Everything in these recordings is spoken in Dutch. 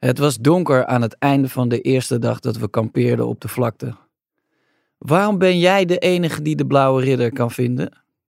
Het was donker aan het einde van de eerste dag dat we kampeerden op de vlakte. Waarom ben jij de enige die de Blauwe Ridder kan vinden?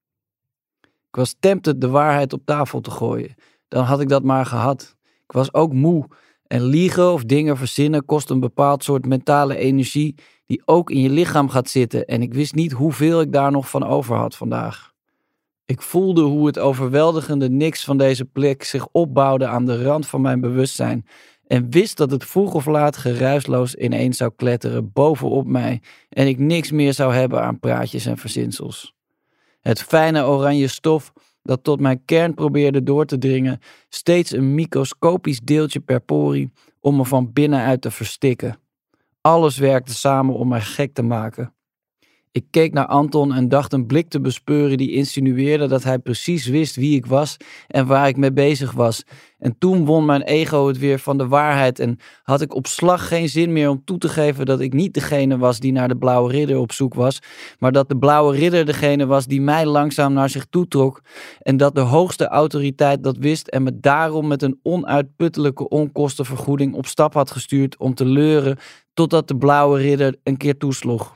Ik was tempted de waarheid op tafel te gooien. Dan had ik dat maar gehad. Ik was ook moe. En liegen of dingen verzinnen kost een bepaald soort mentale energie die ook in je lichaam gaat zitten. En ik wist niet hoeveel ik daar nog van over had vandaag. Ik voelde hoe het overweldigende niks van deze plek zich opbouwde aan de rand van mijn bewustzijn. En wist dat het vroeg of laat geruisloos ineens zou kletteren bovenop mij. En ik niks meer zou hebben aan praatjes en verzinsels. Het fijne oranje stof dat tot mijn kern probeerde door te dringen. Steeds een microscopisch deeltje per porie om me van binnenuit te verstikken. Alles werkte samen om mij gek te maken. Ik keek naar Anton en dacht een blik te bespeuren die insinueerde dat hij precies wist wie ik was en waar ik mee bezig was. En toen won mijn ego het weer van de waarheid en had ik op slag geen zin meer om toe te geven dat ik niet degene was die naar de Blauwe Ridder op zoek was, maar dat de Blauwe Ridder degene was die mij langzaam naar zich toe trok en dat de hoogste autoriteit dat wist en me daarom met een onuitputtelijke onkostenvergoeding op stap had gestuurd om te leuren totdat de Blauwe Ridder een keer toesloeg.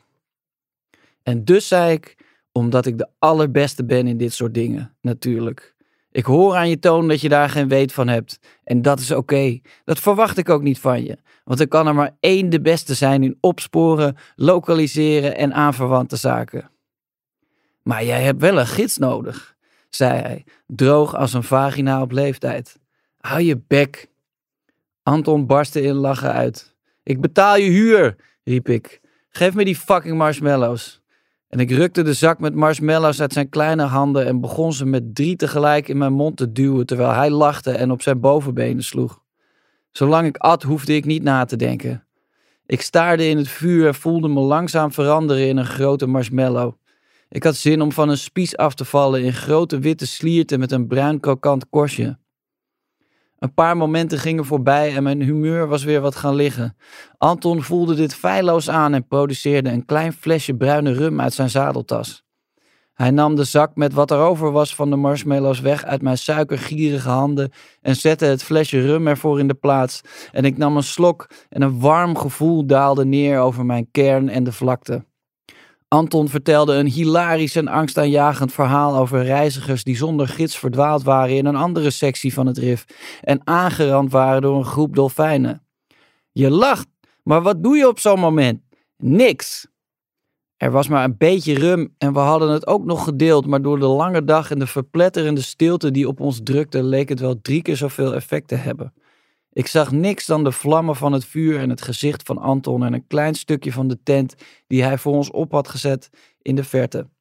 En dus zei ik, omdat ik de allerbeste ben in dit soort dingen, natuurlijk. Ik hoor aan je toon dat je daar geen weet van hebt. En dat is oké. Dat verwacht ik ook niet van je. Want er kan er maar één de beste zijn in opsporen, lokaliseren en aanverwante zaken. Maar jij hebt wel een gids nodig, zei hij, droog als een vagina op leeftijd. Hou je bek. Anton barstte in lachen uit. Ik betaal je huur, riep ik. Geef me die fucking marshmallows. En ik rukte de zak met marshmallows uit zijn kleine handen en begon ze met 3 tegelijk in mijn mond te duwen terwijl hij lachte en op zijn bovenbenen sloeg. Zolang ik at hoefde ik niet na te denken. Ik staarde in het vuur en voelde me langzaam veranderen in een grote marshmallow. Ik had zin om van een spies af te vallen in grote witte slierten met een bruin krokant korstje. Een paar momenten gingen voorbij en mijn humeur was weer wat gaan liggen. Anton voelde dit feilloos aan en produceerde een klein flesje bruine rum uit zijn zadeltas. Hij nam de zak met wat er over was van de marshmallows weg uit mijn suikergierige handen en zette het flesje rum ervoor in de plaats. En ik nam een slok en een warm gevoel daalde neer over mijn kern en de vlakte. Anton vertelde een hilarisch en angstaanjagend verhaal over reizigers die zonder gids verdwaald waren in een andere sectie van het rif en aangerand waren door een groep dolfijnen. Je lacht, maar wat doe je op zo'n moment? Niks. Er was maar een beetje rum en we hadden het ook nog gedeeld, maar door de lange dag en de verpletterende stilte die op ons drukte leek het wel 3 keer zoveel effect te hebben. Ik zag niks dan de vlammen van het vuur en het gezicht van Anton en een klein stukje van de tent die hij voor ons op had gezet in de verte.